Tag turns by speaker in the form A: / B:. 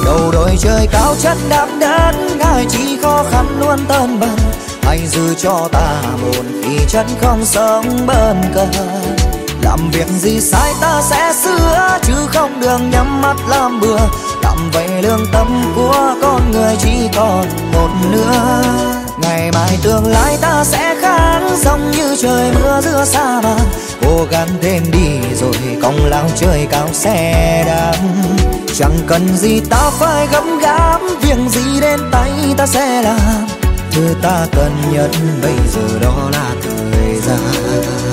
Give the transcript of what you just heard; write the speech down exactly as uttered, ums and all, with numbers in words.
A: đầu đôi trời cao chân đạp đất, ngài chỉ khó khăn luôn tơn bần. Hãy giữ cho ta một khi chân không sống bên cờ. Làm việc gì sai ta sẽ sửa, chứ không đường nhắm mắt làm bừa. Làm vậy lương tâm của con người chỉ còn một nữa. Ngày mai tương lai ta sẽ khác, giống như trời mưa giữa sa mạc. Cố gắng thêm đi rồi công lao trời cao sẽ đáp. Chẳng cần gì ta phải gấp gáp, việc gì đến tay ta sẽ làm. Thứ ta cần nhất bây giờ đó là thời gian.